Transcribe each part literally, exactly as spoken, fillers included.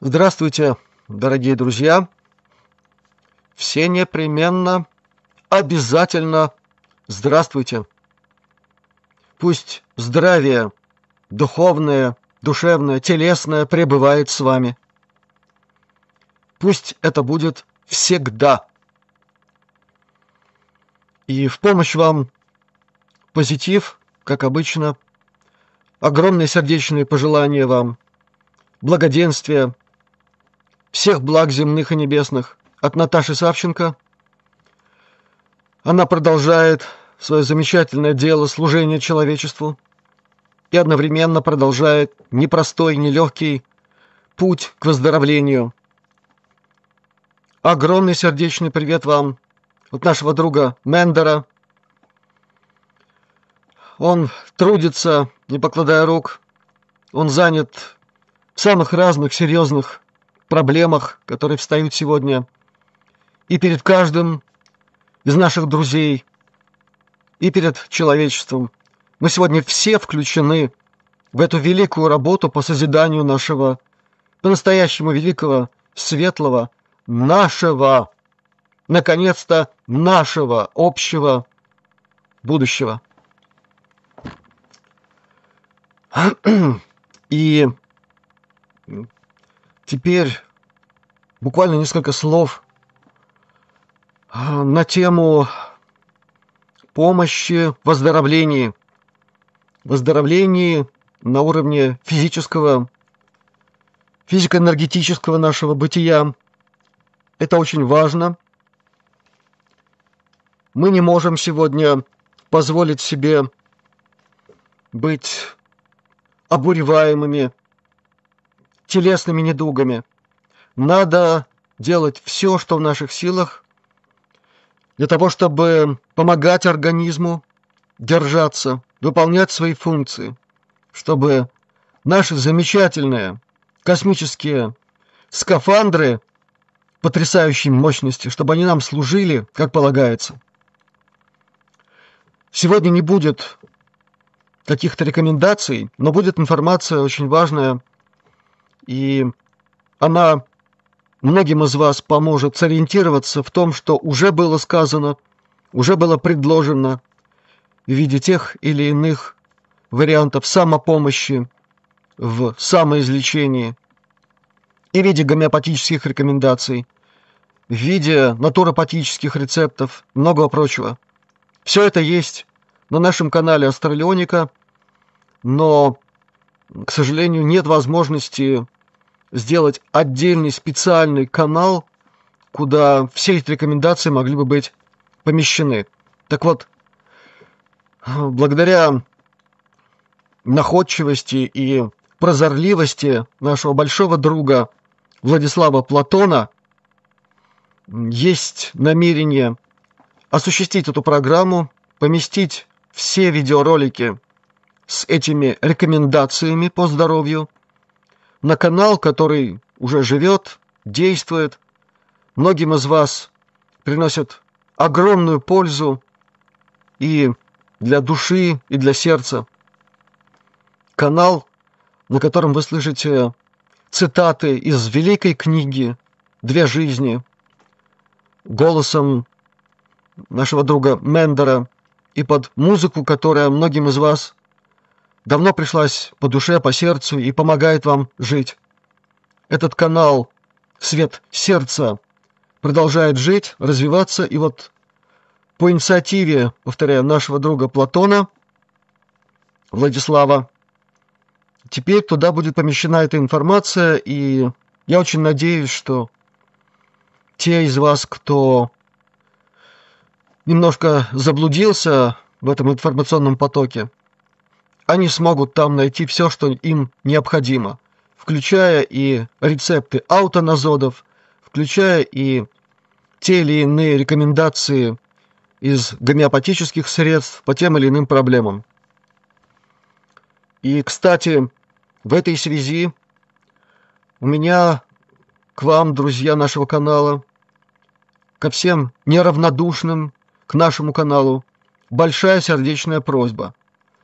Здравствуйте, дорогие друзья! Все непременно, обязательно здравствуйте! Пусть здравие духовное, душевное, телесное пребывает с вами. Пусть это будет всегда. И в помощь вам позитив, как обычно, огромные сердечные пожелания вам, благоденствия, всех благ земных и небесных от Наташи Савченко. Она продолжает свое замечательное дело служения человечеству и одновременно продолжает непростой, нелегкий путь к выздоровлению. Огромный сердечный привет вам от нашего друга Мендера. Он трудится, не покладая рук. Он занят в самых разных серьезных проблемах, которые встают сегодня и перед каждым из наших друзей, и перед человечеством. Мы сегодня все включены в эту великую работу по созиданию нашего, по-настоящему великого, светлого, нашего, наконец-то, нашего общего будущего. И теперь буквально несколько слов на тему помощи в выздоровлении. Выздоровлении на уровне физического, физико-энергетического нашего бытия. Это очень важно. Мы не можем сегодня позволить себе быть обуреваемыми телесными недугами. Надо делать все, что в наших силах, для того, чтобы помогать организму держаться, выполнять свои функции, чтобы наши замечательные космические скафандры потрясающей мощности, чтобы они нам служили, как полагается. Сегодня не будет каких-то рекомендаций, но будет информация очень важная, и она многим из вас поможет сориентироваться в том, что уже было сказано, уже было предложено в виде тех или иных вариантов самопомощи, в самоизлечении, и в виде гомеопатических рекомендаций, в виде натуропатических рецептов, многого прочего. Все это есть на нашем канале Астралионика, но, к сожалению, нет возможности сделать отдельный специальный канал, куда все эти рекомендации могли бы быть помещены. Так вот, благодаря находчивости и прозорливости нашего большого друга Владислава Платона есть намерение осуществить эту программу, поместить все видеоролики с этими рекомендациями по здоровью на канал, который уже живет, действует, многим из вас приносит огромную пользу и для души, и для сердца. Канал, на котором вы слышите цитаты из великой книги «Две жизни» голосом нашего друга Мендера и под музыку, которая многим из вас давно пришлась по душе, по сердцу и помогает вам жить. Этот канал «Свет сердца» продолжает жить, развиваться, и вот по инициативе, повторяю, нашего друга Платона, Владислава, теперь туда будет помещена эта информация, и я очень надеюсь, что те из вас, кто немножко заблудился в этом информационном потоке, они смогут там найти все, что им необходимо, включая и рецепты аутоназодов, включая и те или иные рекомендации из гомеопатических средств по тем или иным проблемам. И, кстати, в этой связи у меня к вам, друзья нашего канала, ко всем неравнодушным к нашему каналу, большая сердечная просьба.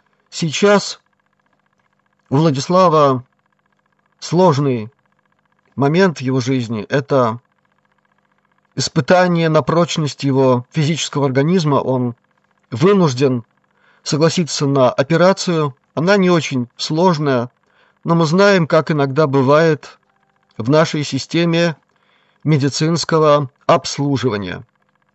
Сейчас у Владислава сложный момент в его жизни – это испытание на прочность его физического организма. Он вынужден согласиться на операцию. Она не очень сложная, но мы знаем, как иногда бывает в нашей системе медицинского обслуживания.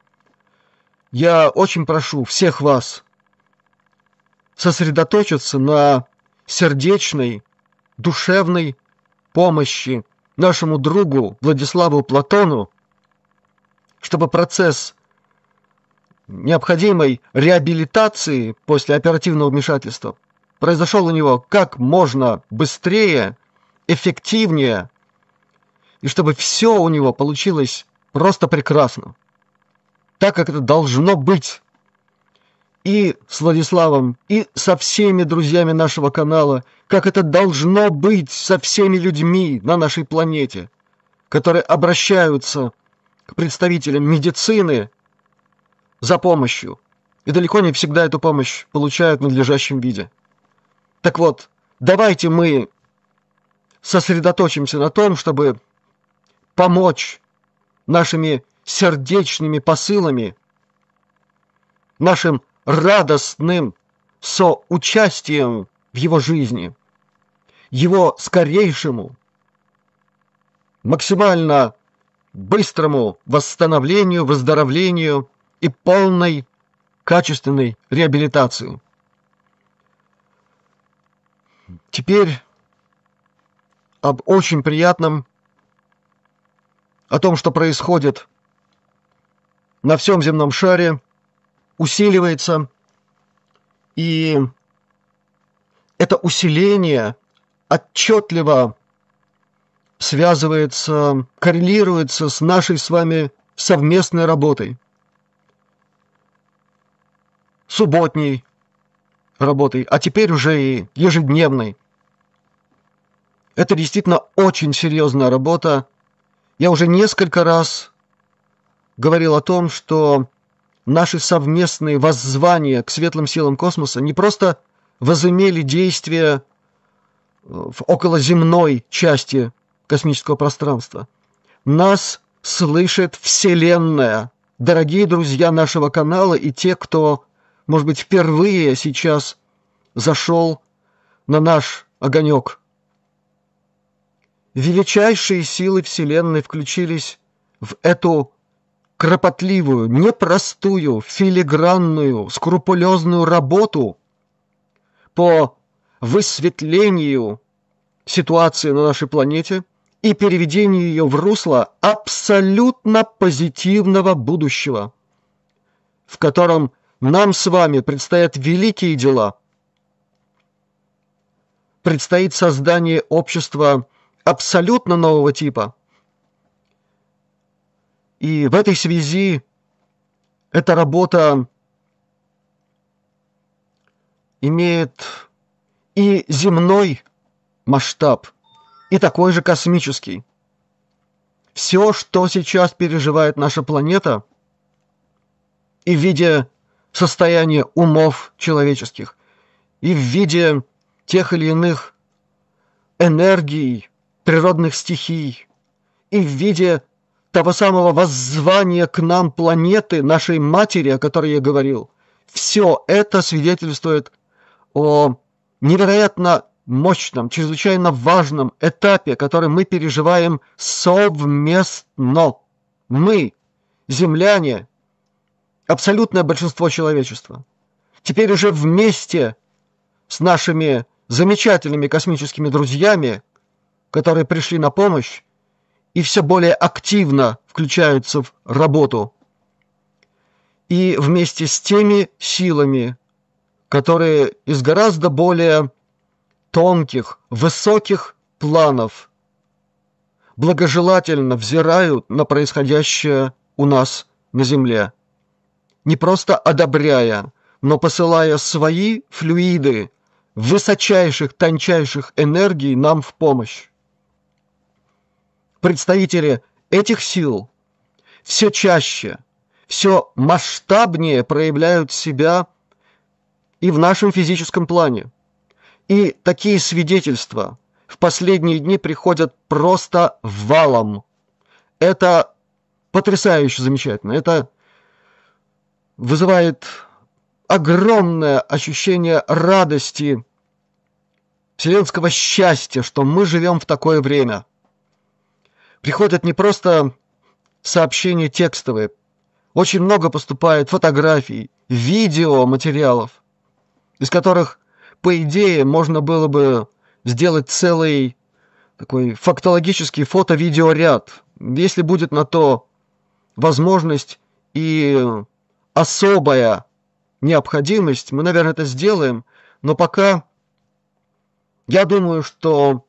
Я очень прошу всех вас сосредоточиться на сердечной, душевной помощи нашему другу Владиславу Платону, чтобы процесс необходимой реабилитации после оперативного вмешательства произошел у него как можно быстрее, эффективнее, и чтобы все у него получилось просто прекрасно, так как это должно быть. И с Владиславом, и со всеми друзьями нашего канала, как это должно быть со всеми людьми на нашей планете, которые обращаются к представителям медицины за помощью, и далеко не всегда эту помощь получают в надлежащем виде. Так вот, давайте мы сосредоточимся на том, чтобы помочь нашими сердечными посылами, нашим радостным соучастием в его жизни, его скорейшему, максимально быстрому восстановлению, выздоровлению и полной качественной реабилитации. Теперь об очень приятном, о том, что происходит на всем земном шаре, усиливается, и это усиление отчетливо связывается, коррелируется с нашей с вами совместной работой, субботней работой, а теперь уже и ежедневной. Это действительно очень серьезная работа. Я уже несколько раз говорил о том, что наши совместные воззвания к светлым силам космоса не просто возымели действие в околоземной части космического пространства. Нас слышит Вселенная. Дорогие друзья нашего канала и те, кто, может быть, впервые сейчас зашел на наш огонек. Величайшие силы Вселенной включились в эту кропотливую, непростую, филигранную, скрупулезную работу по высветлению ситуации на нашей планете и переведению ее в русло абсолютно позитивного будущего, в котором нам с вами предстоят великие дела. Предстоит создание общества абсолютно нового типа. И в этой связи эта работа имеет и земной масштаб, и такой же космический. Все, что сейчас переживает наша планета, и в виде состояния умов человеческих, и в виде тех или иных энергий, природных стихий, и в виде того самого воззвания к нам планеты, нашей матери, о которой я говорил, все это свидетельствует о невероятно мощном, чрезвычайно важном этапе, который мы переживаем совместно. Мы, земляне, абсолютное большинство человечества, теперь уже вместе с нашими замечательными космическими друзьями, которые пришли на помощь и все более активно включаются в работу, и вместе с теми силами, которые из гораздо более тонких, высоких планов благожелательно взирают на происходящее у нас на Земле, не просто одобряя, но посылая свои флюиды высочайших, тончайших энергий нам в помощь. Представители этих сил все чаще, все масштабнее проявляют себя и в нашем физическом плане. И такие свидетельства в последние дни приходят просто валом. Это потрясающе замечательно. Это вызывает огромное ощущение радости, вселенского счастья, что мы живем в такое время. Приходят не просто сообщения текстовые, очень много поступает фотографий, видео, материалов, из которых, по идее, можно было бы сделать целый такой фактологический фото-видеоряд, если будет на то возможность и особая необходимость, мы, наверное, это сделаем, но пока я думаю, что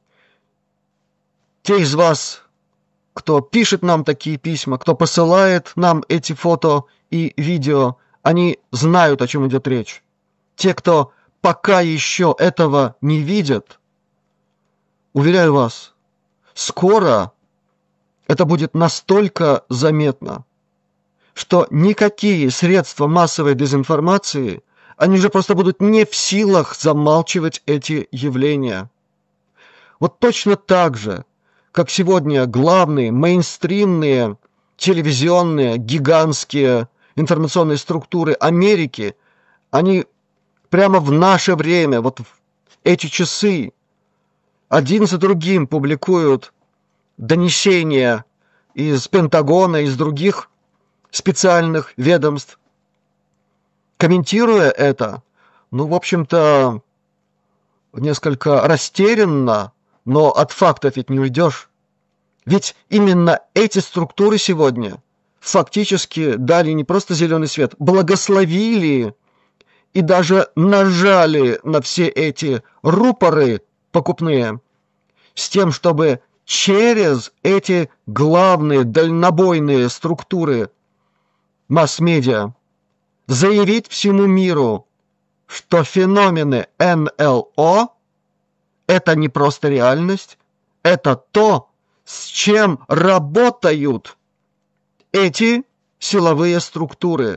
те из вас, кто пишет нам такие письма, кто посылает нам эти фото и видео, они знают, о чем идет речь. Те, кто пока еще этого не видят, уверяю вас, скоро это будет настолько заметно, что никакие средства массовой дезинформации, они же просто будут не в силах замалчивать эти явления. Вот точно так же, как сегодня главные мейнстримные телевизионные гигантские информационные структуры Америки, они прямо в наше время, вот в эти часы, один за другим публикуют донесения из Пентагона, из других специальных ведомств. Комментируя это, ну, в общем-то, несколько растерянно, но от фактов ведь не уйдешь. Ведь именно эти структуры сегодня фактически дали не просто зеленый свет, благословили и даже нажали на все эти рупоры покупные с тем, чтобы через эти главные дальнобойные структуры масс-медиа заявить всему миру, что феномены эн эл о – это не просто реальность, это то, с чем работают эти силовые структуры.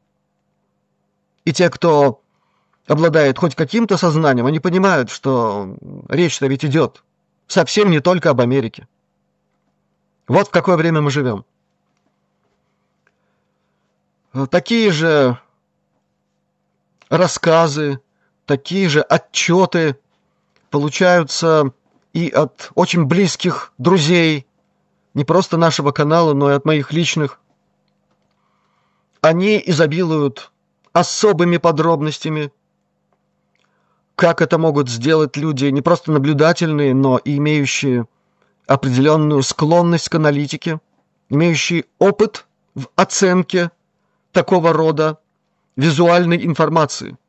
И те, кто обладает хоть каким-то сознанием, они понимают, что речь-то ведь идет совсем не только об Америке. Вот в какое время мы живем. Такие же рассказы, такие же отчеты получаются и от очень близких друзей, не просто нашего канала, но и от моих личных. Они изобилуют особыми подробностями, как это могут сделать люди не просто наблюдательные, но и имеющие определенную склонность к аналитике, имеющие опыт в оценке такого рода визуальной информации.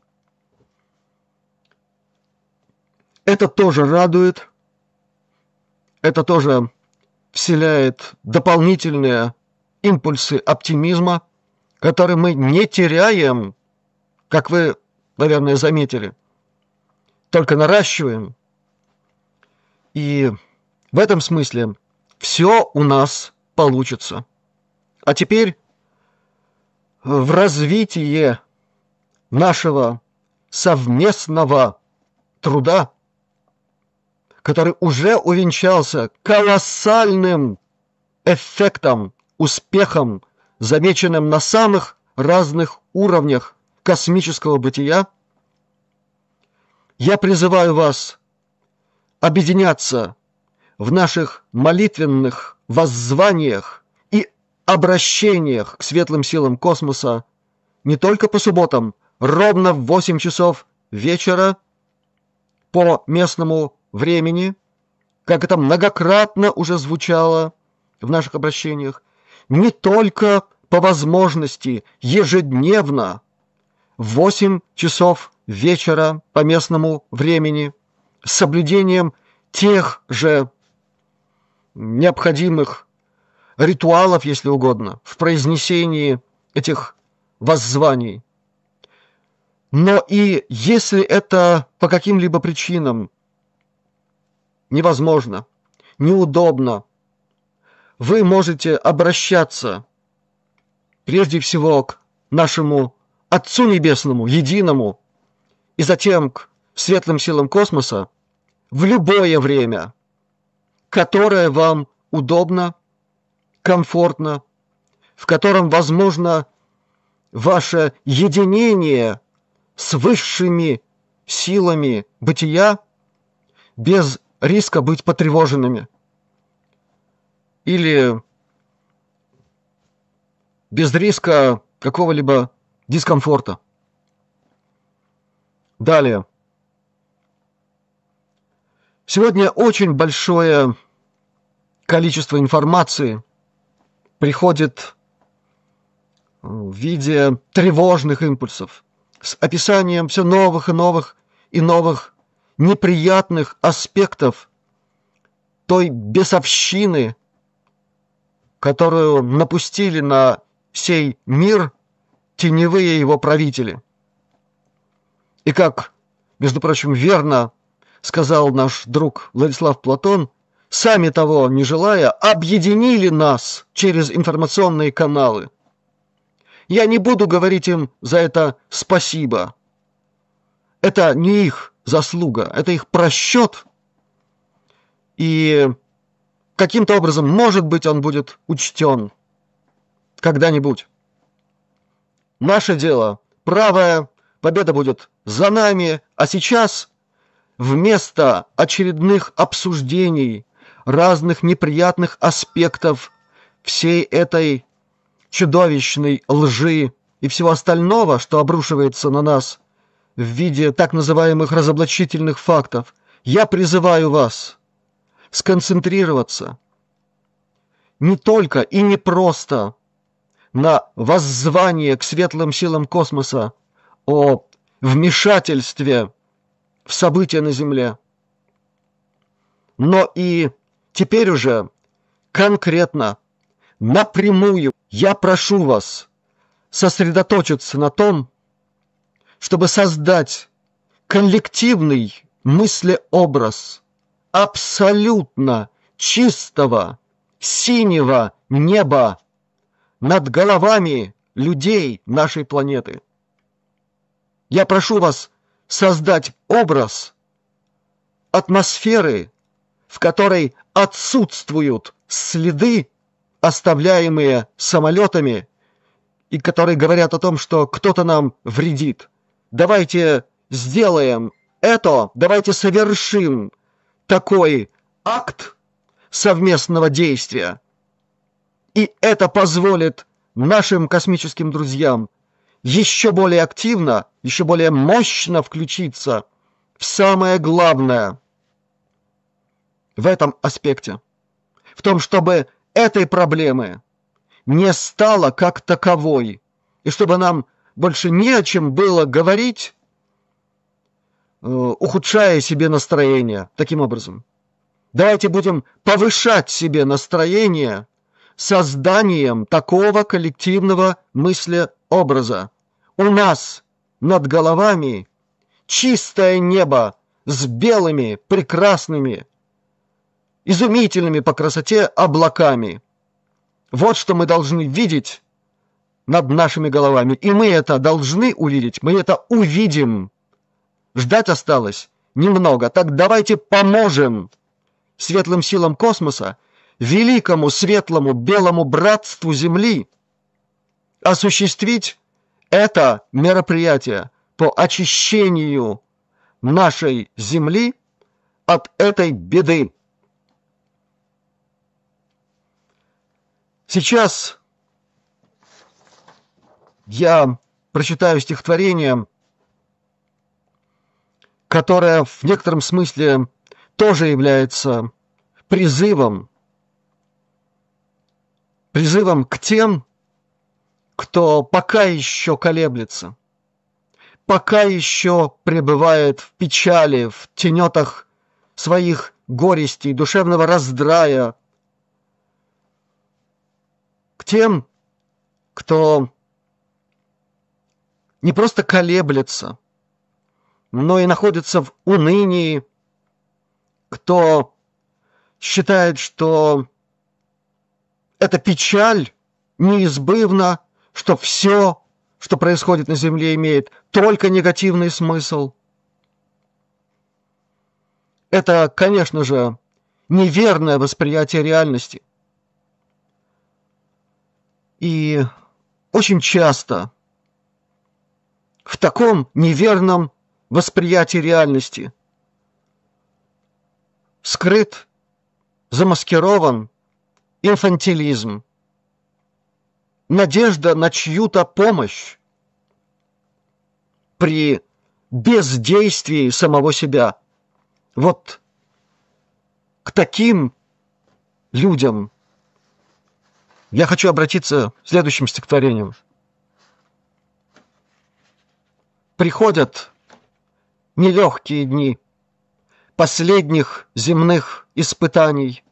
Это тоже радует, это тоже вселяет дополнительные импульсы оптимизма, которые мы не теряем, как вы, наверное, заметили, только наращиваем. И в этом смысле все у нас получится. А теперь в развитие нашего совместного труда, который уже увенчался колоссальным эффектом, успехом, замеченным на самых разных уровнях космического бытия, я призываю вас объединяться в наших молитвенных воззваниях и обращениях к светлым силам космоса не только по субботам, ровно в восемь часов вечера по местному времени, как это многократно уже звучало в наших обращениях, не только по возможности ежедневно в восемь часов вечера по местному времени с соблюдением тех же необходимых ритуалов, если угодно, в произнесении этих воззваний. Но и если это по каким-либо причинам невозможно, неудобно, вы можете обращаться прежде всего к нашему Отцу Небесному, Единому, и затем к светлым силам космоса в любое время, которое вам удобно, комфортно, в котором возможно ваше единение с высшими силами бытия без риска быть потревоженными или без риска какого-либо дискомфорта. Далее. Сегодня очень большое количество информации приходит в виде тревожных импульсов с описанием все новых и новых и новых неприятных аспектов той бесовщины, которую напустили на сей мир теневые его правители. И как, между прочим, верно сказал наш друг Владислав Платон, сами того не желая, объединили нас через информационные каналы. Я не буду говорить им за это спасибо. Это не их заслуга, это их просчет. И каким-то образом, может быть, он будет учтен когда-нибудь. Наше дело правое, победа будет за нами, а сейчас вместо очередных обсуждений разных неприятных аспектов всей этой чудовищной лжи и всего остального, что обрушивается на нас в виде так называемых разоблачительных фактов, я призываю вас сконцентрироваться не только и не просто на воззвании к светлым силам космоса о вмешательстве в события на Земле, но и теперь уже конкретно, напрямую я прошу вас сосредоточиться на том, чтобы создать коллективный мыслеобраз абсолютно чистого синего неба над головами людей нашей планеты. Я прошу вас создать образ атмосферы, в которой отсутствуют следы, оставляемые самолетами, и которые говорят о том, что кто-то нам вредит. Давайте сделаем это, давайте совершим такой акт совместного действия. И это позволит нашим космическим друзьям еще более активно, еще более мощно включиться в самое главное в этом аспекте. В том, чтобы этой проблемы не стало как таковой, и чтобы нам больше не о чем было говорить, ухудшая себе настроение таким образом. Давайте будем повышать себе настроение созданием такого коллективного мыслеобраза. У нас над головами чистое небо с белыми, прекрасными, изумительными по красоте облаками. Вот что мы должны видеть над нашими головами. И мы это должны увидеть, мы это увидим. Ждать осталось немного. Так давайте поможем светлым силам космоса, великому светлому белому братству Земли осуществить это мероприятие по очищению нашей Земли от этой беды. Сейчас я прочитаю стихотворение, которое в некотором смысле тоже является призывом, призывом к тем, кто пока еще колеблется, пока еще пребывает в печали, в тенетах своих горестей, душевного раздрая, к тем, кто не просто колеблется, но и находится в унынии, кто считает, что эта печаль неизбывна, что все, что происходит на Земле, имеет только негативный смысл. это, конечно же, неверное восприятие реальности. И очень часто в таком неверном восприятии реальности скрыт, замаскирован инфантилизм, надежда на чью-то помощь при бездействии самого себя. Вот к таким людям я хочу обратиться следующим стихотворением. Приходят нелегкие дни последних земных испытаний.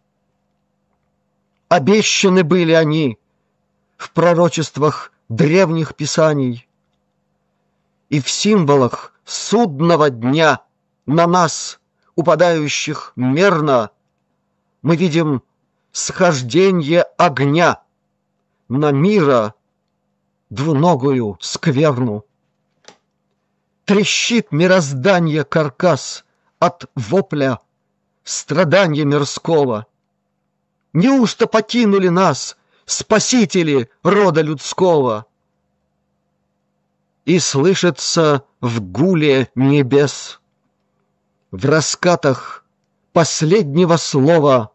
Обещаны были они в пророчествах древних писаний. И в символах судного дня на нас, упадающих мерно, мы видим схождение огня на мира двуногую скверну. Трещит мироздание каркас от вопля страдания мирского. Неужто покинули нас спасители рода людского? И слышится в гуле небес, в раскатах последнего слова: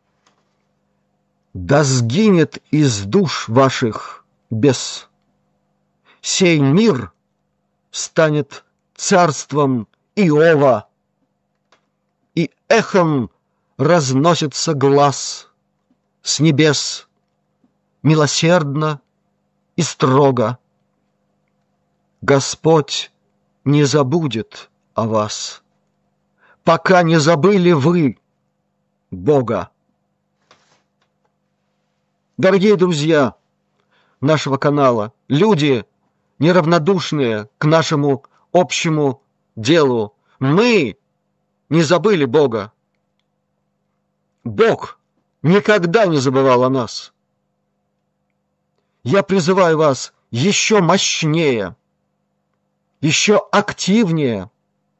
да сгинет из душ ваших бес. Сей мир станет царством Иова, и эхом разносится глас с небес милосердно и строго: Господь не забудет о вас, пока не забыли вы Бога. Дорогие друзья нашего канала, люди, неравнодушные к нашему общему делу, мы не забыли Бога. Бог никогда не забывал о нас. Я призываю вас еще мощнее, еще активнее,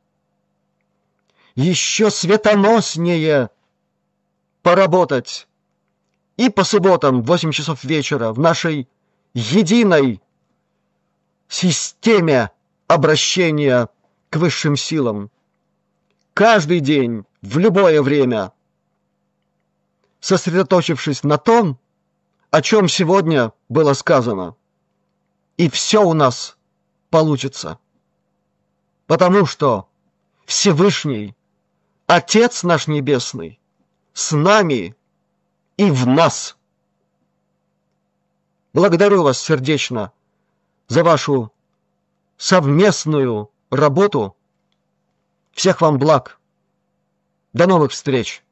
еще светоноснее поработать и по субботам в восемь часов вечера в нашей единой системе обращения к высшим силам. Каждый день, в любое время, сосредоточившись на том, о чем сегодня было сказано. И все у нас получится. Потому что Всевышний, Отец наш Небесный, с нами и в нас. Благодарю вас сердечно за вашу совместную работу. Всех вам благ. До новых встреч!